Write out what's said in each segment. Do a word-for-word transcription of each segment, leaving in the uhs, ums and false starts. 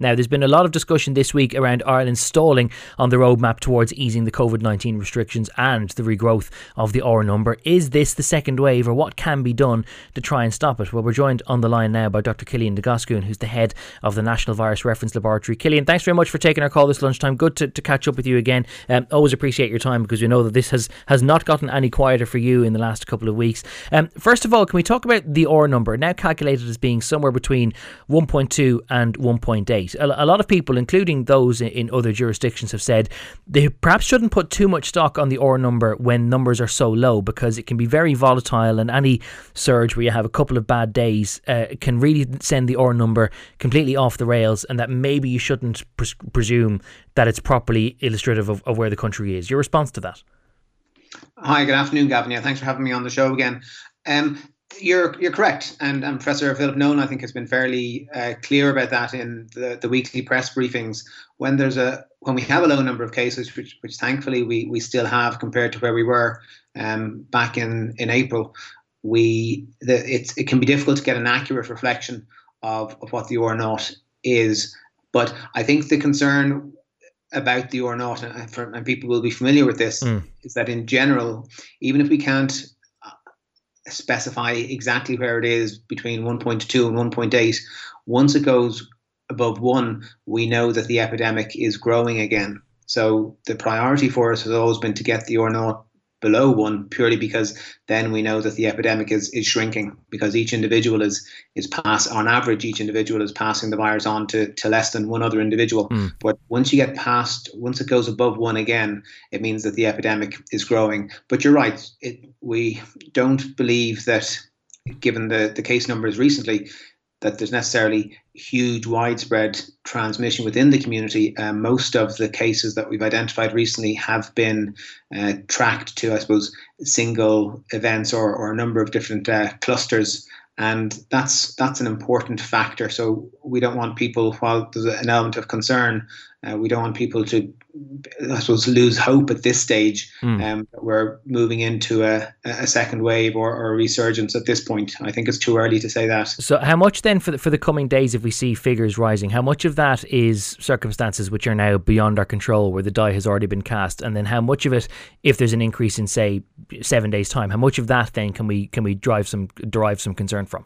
Now, there's been a lot of discussion this week around Ireland stalling on the roadmap towards easing the COVID nineteen restrictions and the regrowth of the R number. Is this the second wave, or what can be done to try and stop it? Well, we're joined on the line now by Doctor Cillian de Gascoigne, who's the head of the National Virus Reference Laboratory. Cillian, thanks very much for taking our call this lunchtime. Good to, to catch up with you again. Um, always appreciate your time, because we know that this has, has not gotten any quieter for you in the last couple of weeks. Um, first of all, can we talk about the R number, now calculated as being somewhere between one point two and one point eight? A, a lot of people, including those in, in other jurisdictions, have said they perhaps shouldn't put too much stock on the R number when numbers are so low, because it can be very volatile, and any surge where you have a couple of bad days uh, can really send the R number completely off the rails, and that maybe you shouldn't pres- presume that it's properly illustrative of, of where the country is. Your response to that? Hi, good afternoon, Gavin. Yeah, thanks for having me on the show again. Um, you're you're correct, and, and Professor Philip Nolan, I think, has been fairly uh, clear about that in the, the weekly press briefings. When there's a when we have a low number of cases, which which thankfully we we still have compared to where we were um, back in, in April, we the, it's it can be difficult to get an accurate reflection of, of what the R naught is. But I think the concern about the R naught, and, for, and people will be familiar with this, mm. is that in general, even if we can't specify exactly where it is between one point two and one point eight, once it goes above one, we know that the epidemic is growing again. So the priority for us has always been to get the R naught below one, purely because then we know that the epidemic is, is shrinking, because each individual is is pass on average each individual is passing the virus on to, to less than one other individual. Mm. But once you get past, once it goes above one again, it means that the epidemic is growing. But you're right, it, we don't believe that, given the, the case numbers recently, that there's necessarily huge widespread transmission within the community. Uh, most of the cases that we've identified recently have been uh, tracked to, I suppose, single events or, or a number of different uh, clusters. And that's that's an important factor. So we don't want people, while there's an element of concern, uh, we don't want people to, I suppose, lose hope at this stage. Mm. Um, that we're moving into a, a second wave or, or a resurgence at this point. I think it's too early to say that. So how much then for the, for the coming days, if we see figures rising, how much of that is circumstances which are now beyond our control, where the die has already been cast? And then how much of it, if there's an increase in, say, seven days' time, how much of that then can we can we drive some derive some concern from?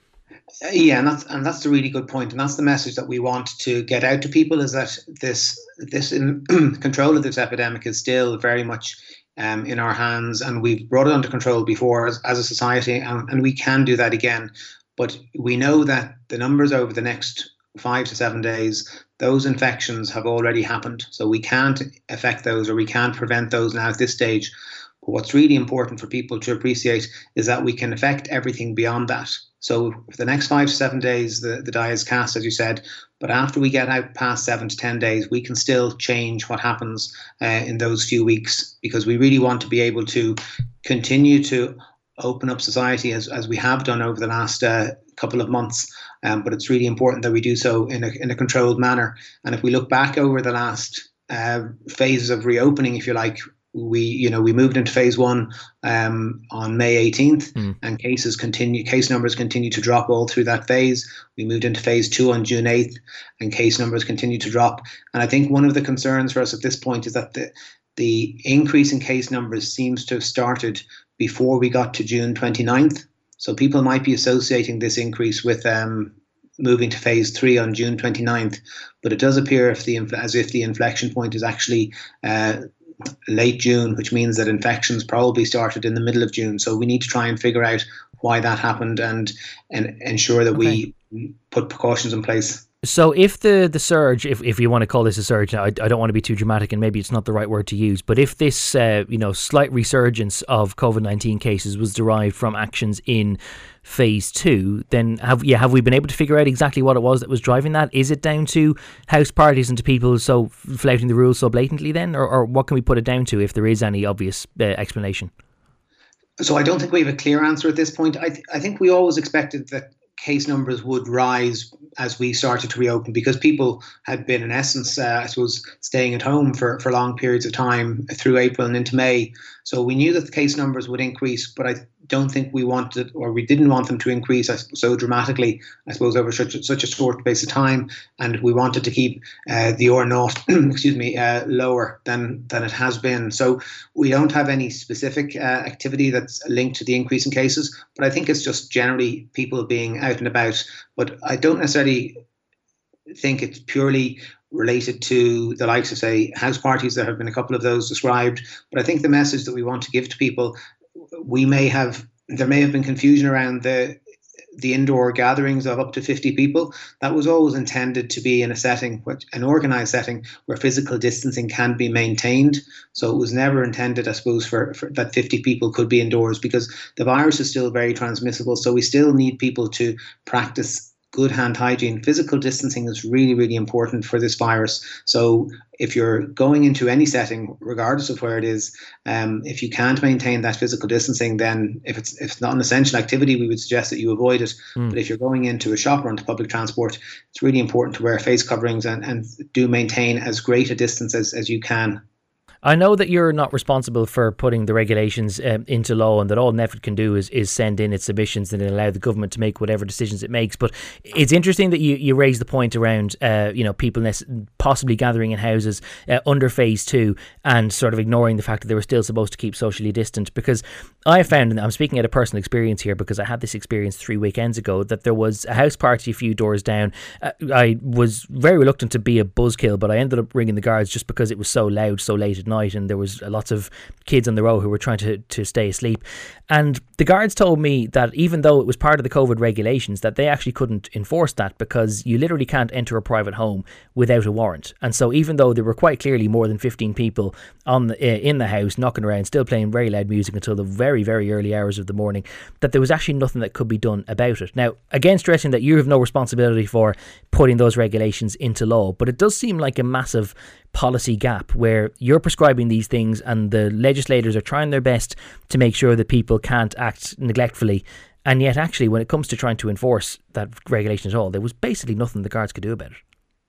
Yeah, and that's and that's a really good point, and that's the message that we want to get out to people: is that this this in, control of this epidemic is still very much um, in our hands, and we've brought it under control before as, as a society, and, and we can do that again. But we know that the numbers over the next five to seven days, those infections have already happened, so we can't affect those, or we can't prevent those now at this stage. But what's really important for people to appreciate is that we can affect everything beyond that. So for the next five to seven days, the, the die is cast, as you said. But after we get out past seven to ten days, we can still change what happens uh, in those few weeks, because we really want to be able to continue to open up society as, as we have done over the last uh, couple of months. Um, but it's really important that we do so in a, in a controlled manner. And if we look back over the last uh, phases of reopening, if you like, We, you know, we moved into phase one um, on May eighteenth, mm. and cases continue, case numbers continue to drop all through that phase. We moved into phase two on June eighth, and case numbers continue to drop. And I think one of the concerns for us at this point is that the the increase in case numbers seems to have started before we got to June twenty-ninth. So people might be associating this increase with um, moving to phase three on June twenty-ninth, but it does appear if the as if the inflection point is actually uh, late June, which means that infections probably started in the middle of June. So we need to try and figure out why that happened and and ensure that okay. we put precautions in place. So if the, the surge, if, if you want to call this a surge, I, I don't want to be too dramatic, and maybe it's not the right word to use, but if this uh, you know slight resurgence of COVID nineteen cases was derived from actions in phase two, then have yeah have we been able to figure out exactly what it was that was driving that? Is it down to house parties and to people so flouting the rules so blatantly then, or, or what can we put it down to if there is any obvious uh, explanation? So I don't think we have a clear answer at this point. I th- I think we always expected that case numbers would rise as we started to reopen, because people had been, in essence, uh, I suppose, staying at home for, for long periods of time through April and into May. So we knew that the case numbers would increase, but I don't think we wanted, or we didn't want them to increase so dramatically, I suppose, over such, such a short space of time. And we wanted to keep uh, the R naught, excuse me, uh, lower than, than it has been. So we don't have any specific uh, activity that's linked to the increase in cases, but I think it's just generally people being out and about. But I don't necessarily think it's purely related to the likes of, say, house parties. There have been a couple of those described. But I think the message that we want to give to people, we may have, there may have been confusion around the the indoor gatherings of up to fifty people. That was always intended to be in a setting, which, an organised setting, where physical distancing can be maintained. So it was never intended, I suppose, for, for that fifty people could be indoors, because the virus is still very transmissible. So we still need people to practice good hand hygiene. Physical distancing is really, really important for this virus. So if you're going into any setting, regardless of where it is, um, if you can't maintain that physical distancing, then if it's if it's not an essential activity, we would suggest that you avoid it. Mm. But if you're going into a shop or into public transport, it's really important to wear face coverings and, and do maintain as great a distance as, as you can. I know that you're not responsible for putting the regulations um, into law, and that all NPHET can do is, is send in its submissions and allow the government to make whatever decisions it makes. But it's interesting that you, you raise the point around uh, you know, people possibly gathering in houses uh, under phase two, and sort of ignoring the fact that they were still supposed to keep socially distant. Because I found, and I'm speaking out of personal experience here because I had this experience three weekends ago, that there was a house party a few doors down. Uh, I was very reluctant to be a buzzkill, but I ended up ringing the guards just because it was so loud so late at night. And there was lots of kids on the row who were trying to, to stay asleep. And the guards told me that even though it was part of the COVID regulations, that they actually couldn't enforce that, because you literally can't enter a private home without a warrant. And so even though there were quite clearly more than fifteen people on the, uh, in the house knocking around, still playing very loud music until the very, very early hours of the morning, that there was actually nothing that could be done about it. Now, again, stressing that you have no responsibility for putting those regulations into law, but it does seem like a massive policy gap where you're prescribing these things and the legislators are trying their best to make sure that people can't act neglectfully, and yet actually when it comes to trying to enforce that regulation at all, there was basically nothing the guards could do about it.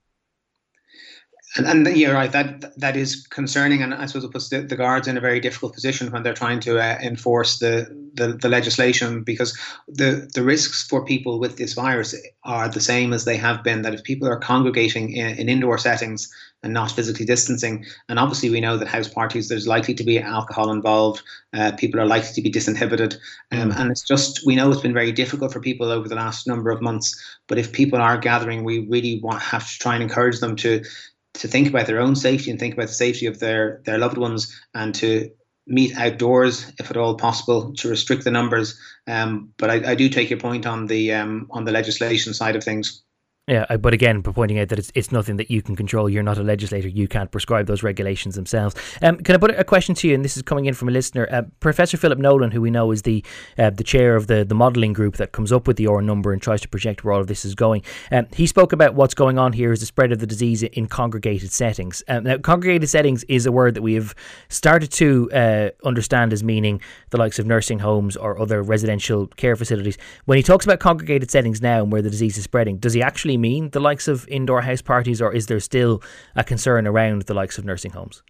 And, and you're right, that that is concerning, and I suppose it puts the, the guards in a very difficult position when they're trying to uh, enforce the, the, the legislation, because the, the risks for people with this virus are the same as they have been, that if people are congregating in, in indoor settings and not physically distancing, and obviously we know that house parties, there's likely to be alcohol involved, uh, people are likely to be disinhibited, um, mm. and it's just, we know it's been very difficult for people over the last number of months, but if people are gathering, we really want have to try and encourage them to to think about their own safety and think about the safety of their, their loved ones, and to meet outdoors if at all possible, to restrict the numbers. Um, but I, I do take your point on the um, on the legislation side of things. Yeah, but again, pointing out that it's it's nothing that you can control. You're not a legislator. You can't prescribe those regulations themselves. Um, can I put a question to you? And this is coming in from a listener. Uh, Professor Philip Nolan, who we know is the uh, the chair of the, the modelling group that comes up with the R number and tries to project where all of this is going. Um, he spoke about what's going on here is the spread of the disease in congregated settings. Um, now, congregated settings is a word that we have started to uh, understand as meaning the likes of nursing homes or other residential care facilities. When he talks about congregated settings now and where the disease is spreading, does he actually mean the likes of indoor house parties, or is there still a concern around the likes of nursing homes?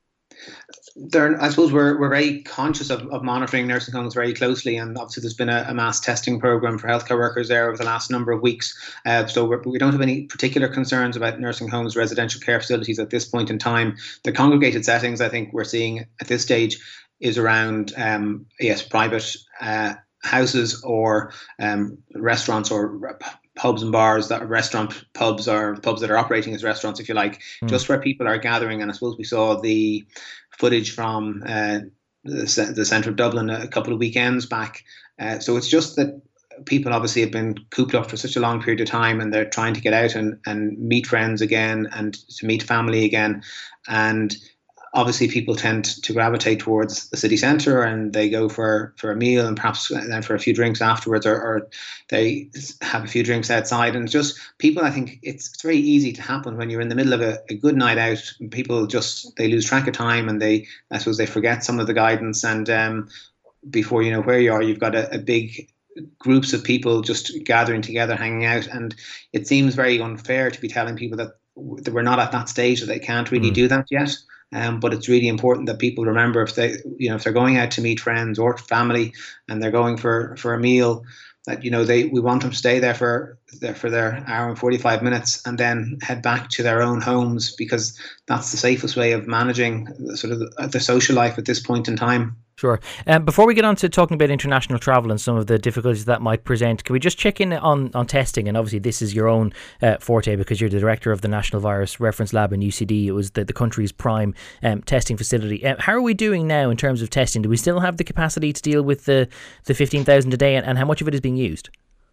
There, I suppose we're we're very conscious of, of monitoring nursing homes very closely, and obviously there's been a, a mass testing program for healthcare workers there over the last number of weeks. Uh, so we're, we don't have any particular concerns about nursing homes, residential care facilities at this point in time. The congregated settings, I think we're seeing at this stage, is around um, yes, private uh, houses or um, restaurants or pubs and bars, that restaurant pubs or pubs that are operating as restaurants, if you like, mm. just where people are gathering. And I suppose we saw the footage from uh, the, the centre of Dublin a couple of weekends back. Uh, so it's just that people obviously have been cooped up for such a long period of time, and they're trying to get out and, and meet friends again and to meet family again. And obviously people tend to gravitate towards the city centre, and they go for, for a meal and perhaps then for a few drinks afterwards, or, or they have a few drinks outside. And just people, I think it's, it's very easy to happen when you're in the middle of a, a good night out. People just, they lose track of time, and they, I suppose they forget some of the guidance. And um, before you know where you are, you've got a, a big groups of people just gathering together, hanging out, and it seems very unfair to be telling people that, that we're not at that stage, that they can't really Mm. do that yet. Um, but it's really important that people remember, if they, you know, if they're going out to meet friends or family and they're going for, for a meal, that, you know, they we want them to stay there for there for their hour and forty-five minutes and then head back to their own homes, because that's the safest way of managing the, sort of the, the social life at this point in time. Sure. Um, before we get on to talking about international travel and some of the difficulties that might present, can we just check in on, on testing? And obviously this is your own uh, forte, because you're the director of the National Virus Reference Lab in U C D. It was the, the country's prime um, testing facility. Uh, how are we doing now in terms of testing? Do we still have the capacity to deal with the, the fifteen thousand a day, and, and how much of it is being used?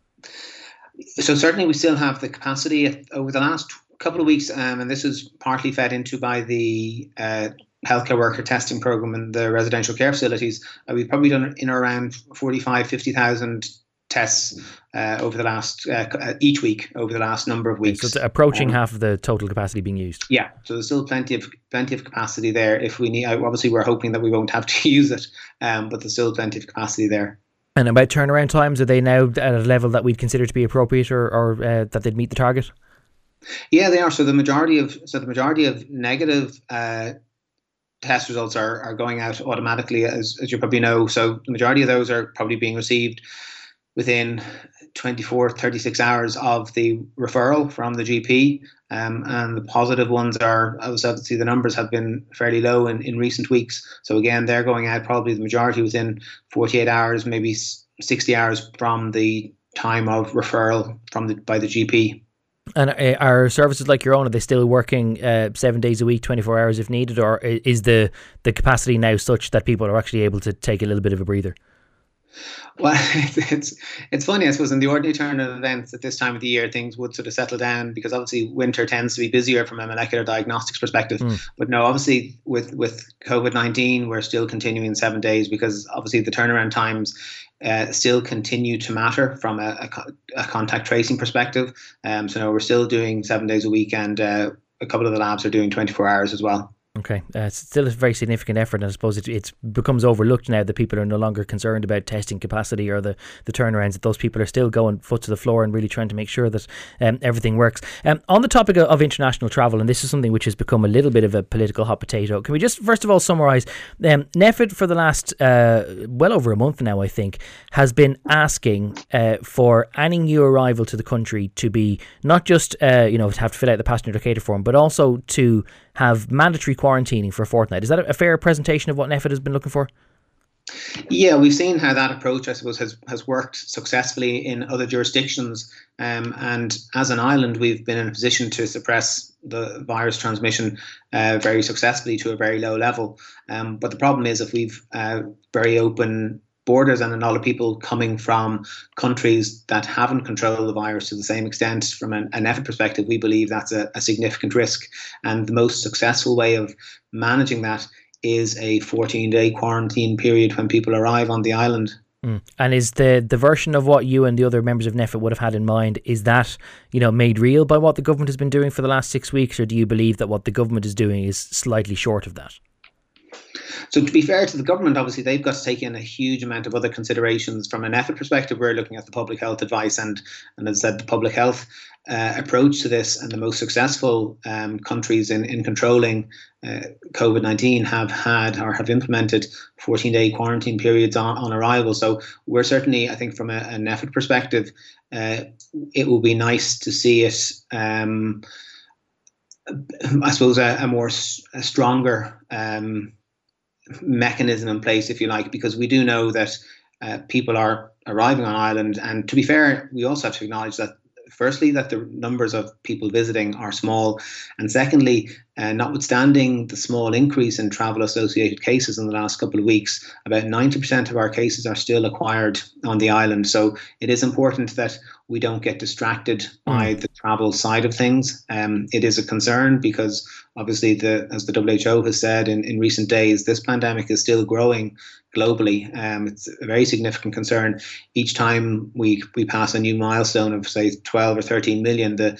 So certainly we still have the capacity. Over the last couple of weeks, um, and this is partly fed into by the uh, healthcare worker testing program in the residential care facilities, uh, we've probably done in around forty-five, fifty thousand tests uh, over the last, uh, each week over the last number of weeks. So it's approaching um, half of the total capacity being used. Yeah, so there's still plenty of plenty of capacity there. If we need, obviously we're hoping that we won't have to use it, um, but there's still plenty of capacity there. And about turnaround times, are they now at a level that we'd consider to be appropriate, or, or uh, that they'd meet the target? Yeah, they are. So the majority of so the majority of negative uh, test results are, are going out automatically, as, as you probably know. So the majority of those are probably being received within twenty-four, thirty-six hours of the referral from the G P. Um, and the positive ones are, obviously the numbers have been fairly low in, in recent weeks. So again, they're going out probably the majority within forty-eight hours, maybe sixty hours from the time of referral from the, by the G P. And are services like your own, are they still working uh, seven days a week, twenty-four hours if needed, or is the, the capacity now such that people are actually able to take a little bit of a breather? Well, it's it's funny, I suppose, in the ordinary turn of events at this time of the year, things would sort of settle down, because obviously winter tends to be busier from a molecular diagnostics perspective. Mm. But no, obviously with, with COVID nineteen, we're still continuing seven days because obviously the turnaround times uh, still continue to matter from a, a, a contact tracing perspective. Um, so no, we're still doing seven days a week, and uh, a couple of the labs are doing twenty-four hours as well. Okay, uh, it's still a very significant effort, and I suppose it it's becomes overlooked now that people are no longer concerned about testing capacity or the, the turnarounds, that those people are still going foot to the floor and really trying to make sure that um, everything works. Um, on the topic of, of international travel, and this is something which has become a little bit of a political hot potato, can we just first of all summarise, um, NPHET for the last uh, well over a month now, I think, has been asking uh, for any new arrival to the country to be not just, uh, you know, to have to fill out the passenger locator form, but also to have mandatory quarantining for a fortnight. Is that a fair presentation of what NPHET has been looking for? Yeah, we've seen how that approach, I suppose, has, has worked successfully in other jurisdictions. Um, and as an island, we've been in a position to suppress the virus transmission uh, very successfully to a very low level. Um, but the problem is, if we've uh, very open borders and a lot of people coming from countries that haven't controlled the virus to the same extent, from an, an NPHET perspective, we believe that's a, a significant risk. And the most successful way of managing that is a fourteen-day quarantine period when people arrive on the island. Mm. And is the, the version of what you and the other members of NPHET would have had in mind, is that, you know, made real by what the government has been doing for the last six weeks, or do you believe that what the government is doing is slightly short of that? So to be fair to the government, obviously they've got to take in a huge amount of other considerations. From an NPHET perspective, we're looking at the public health advice and, and as I said, the public health uh, approach to this. And the most successful um, countries in, in controlling uh, COVID nineteen have had or have implemented fourteen-day quarantine periods on, on arrival. So we're certainly, I think, from a, an NPHET perspective, uh, it will be nice to see it, um, I suppose, a, a more a stronger um mechanism in place, if you like, because we do know that uh, people are arriving on Ireland. And to be fair, we also have to acknowledge that, firstly, that the numbers of people visiting are small. And secondly, uh, notwithstanding the small increase in travel associated cases in the last couple of weeks, about ninety percent of our cases are still acquired on the island. So it is important that we don't get distracted by the travel side of things. Um, it is a concern because obviously, the, as the W H O has said in, in recent days, this pandemic is still growing globally. Um, it's a very significant concern. Each time we we pass a new milestone of, say, twelve or thirteen million, the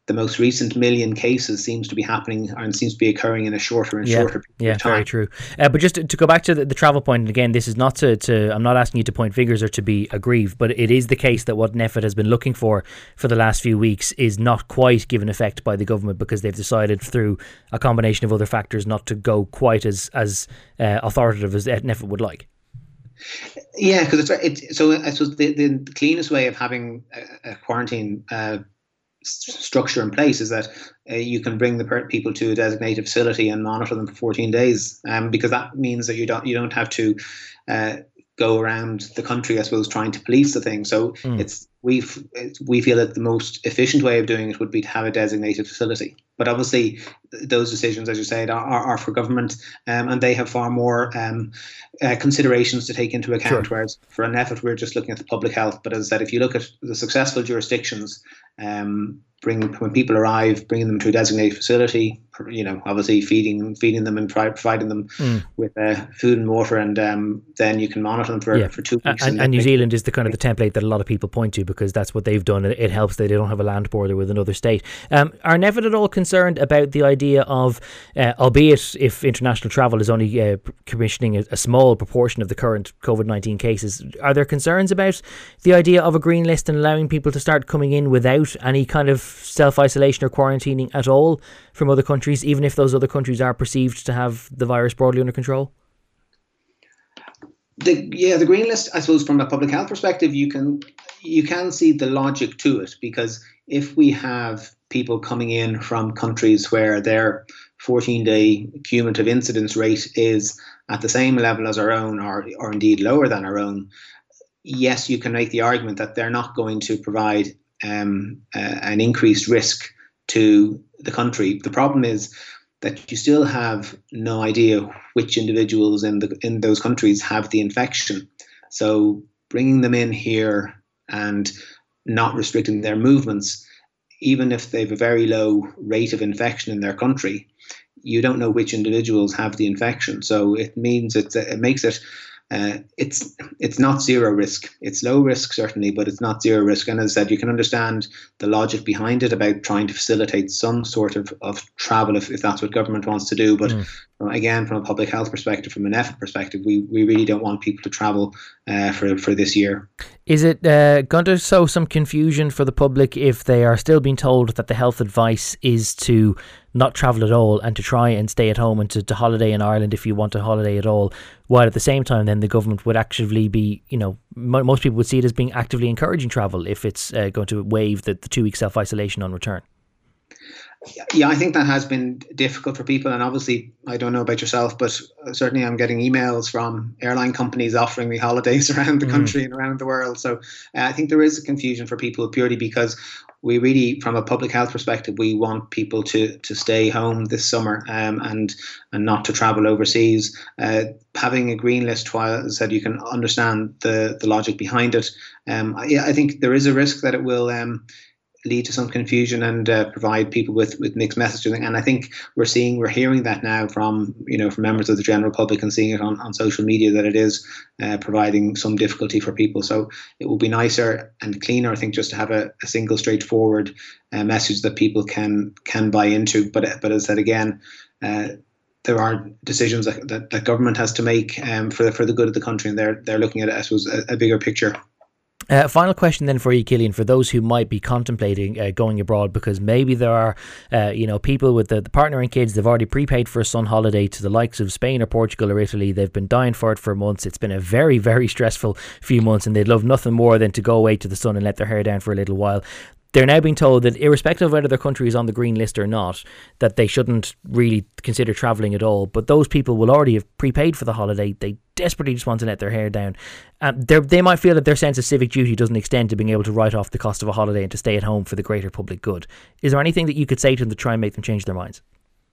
the most recent million cases seems to be happening and seems to be occurring in a shorter and yeah, shorter period yeah, of time. Very true. Uh, but just to, to go back to the, the travel point, and again, this is not to, to, I'm not asking you to point fingers or to be aggrieved, but it is the case that what NPHET has been looking for for the last few weeks is not quite given effect by the government, because they've decided through a combination of other factors not to go quite as, as uh, authoritative as NPHET would like. Yeah, because it's, it's so I suppose the, the cleanest way of having a, a quarantine uh, structure in place is that uh, you can bring the per- people to a designated facility and monitor them for fourteen days, um, because that means that you don't you don't have to uh, go around the country, I suppose, trying to police the thing. So mm. it's we we feel that the most efficient way of doing it would be to have a designated facility. But obviously, those decisions, as you said, are, are, are for government, um, and they have far more um, uh, considerations to take into account. Sure. Whereas for an effort, we're just looking at the public health. But as I said, if you look at the successful jurisdictions, um, bring when people arrive, bringing them to a designated facility, you know, obviously feeding feeding them and providing them mm. with uh, food and water, and um, then you can monitor them for, yeah. for two weeks. And, and, and New Zealand is the kind of the template that a lot of people point to, because that's what they've done. It helps that they don't have a land border with another state. Um, are NPHET at all concerned about the idea of, uh, albeit if international travel is only uh, commissioning a, a small proportion of the current COVID nineteen cases, are there concerns about the idea of a green list and allowing people to start coming in without any kind of self-isolation or quarantining at all from other countries, even if those other countries are perceived to have the virus broadly under control? The, yeah, the green list, I suppose, from a public health perspective, you can you can see the logic to it, because if we have people coming in from countries where their fourteen-day cumulative incidence rate is at the same level as our own, or or indeed lower than our own, yes, you can make the argument that they're not going to provide um, uh, an increased risk to the country. The problem is that you still have no idea which individuals in the in those countries have the infection. So bringing them in here and not restricting their movements, even if they have a very low rate of infection in their country, you don't know which individuals have the infection. So it means it's, it makes it Uh, it's it's not zero risk. It's low risk, certainly, but it's not zero risk. And as I said, you can understand the logic behind it about trying to facilitate some sort of, of travel if, if that's what government wants to do. But mm. again, from a public health perspective, from an NPHET perspective, we, we really don't want people to travel uh, for, for this year. Is it uh, going to sow some confusion for the public if they are still being told that the health advice is to not travel at all and to try and stay at home and to, to holiday in Ireland if you want to holiday at all, while at the same time then the government would actively be, you know, m- most people would see it as being actively encouraging travel if it's uh, going to waive the, the two-week self-isolation on return? Yeah, I think that has been difficult for people, and obviously I don't know about yourself, but certainly I'm getting emails from airline companies offering me holidays around the country mm. and around the world. So uh, I think there is a confusion for people purely because we really, from a public health perspective, we want people to to stay home this summer um, and and not to travel overseas. Uh, having a green list, while as I said, you can understand the the logic behind it. Um, yeah, I think there is a risk that it will um, lead to some confusion and uh, provide people with, with mixed messaging. And I think we're seeing, we're hearing that now from, you know, from members of the general public and seeing it on, on social media that it is uh, providing some difficulty for people. So it will be nicer and cleaner, I think, just to have a, a single straightforward uh, message that people can can buy into. But but as I said again, uh, there are decisions that, that, that government has to make um, for the, for the good of the country, and they're they're looking at it, I suppose, a, a bigger picture. Uh, final question then for you, Cillian, for those who might be contemplating uh, going abroad, because maybe there are, uh, you know, people with the, the partner and kids, they've already prepaid for a sun holiday to the likes of Spain or Portugal or Italy. They've been dying for it for months. It's been a very, very stressful few months, and they'd love nothing more than to go away to the sun and let their hair down for a little while. They're now being told that irrespective of whether their country is on the green list or not, that they shouldn't really consider travelling at all. But those people will already have prepaid for the holiday. They desperately just want to let their hair down. Um, they might feel that their sense of civic duty doesn't extend to being able to write off the cost of a holiday and to stay at home for the greater public good. Is there anything that you could say to them to try and make them change their minds?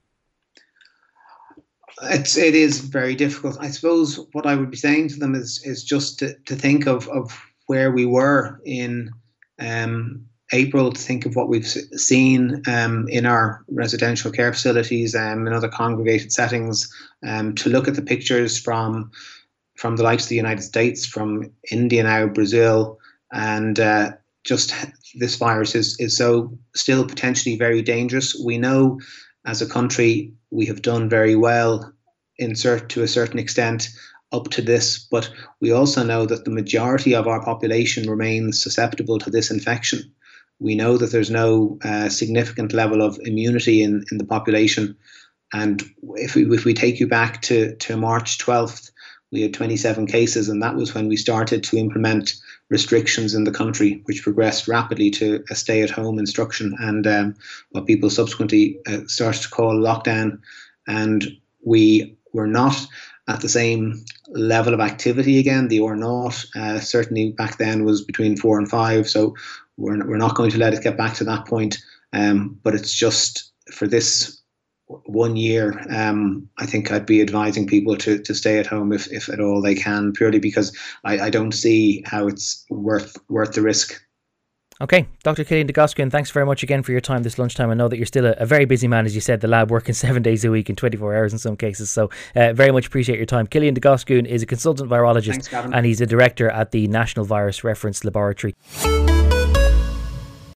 It's, it is very difficult. I suppose what I would be saying to them is is just to, to think of, of where we were in um, April, to think of what we've seen um, in our residential care facilities and um, in other congregated settings, um, to look at the pictures from from the likes of the United States, from India now, Brazil, and uh, just this virus is, is so still potentially very dangerous. We know as a country we have done very well in cert- to a certain extent up to this, but we also know that the majority of our population remains susceptible to this infection. We know that there's no uh, significant level of immunity in, in the population. And if we, if we take you back to, to March twelfth, we had twenty-seven cases, and that was when we started to implement restrictions in the country, which progressed rapidly to a stay-at-home instruction and um, what people subsequently uh, started to call lockdown. And we were not at the same level of activity again. The R naught uh, certainly back then was between four and five, so we're we're not going to let it get back to that point. Um, but it's just for this one year, um, I think I'd be advising people to to stay at home if, if at all they can, purely because I, I don't see how it's worth worth the risk. Okay, Doctor Cillian de Goscuin, thanks very much again for your time this lunchtime. I know that you're still a, a very busy man, as you said, the lab working seven days a week and twenty-four hours in some cases. So uh, very much appreciate your time. Cillian de Goscuin is a consultant virologist. Thanks, Gavin. And he's a director at the National Virus Reference Laboratory.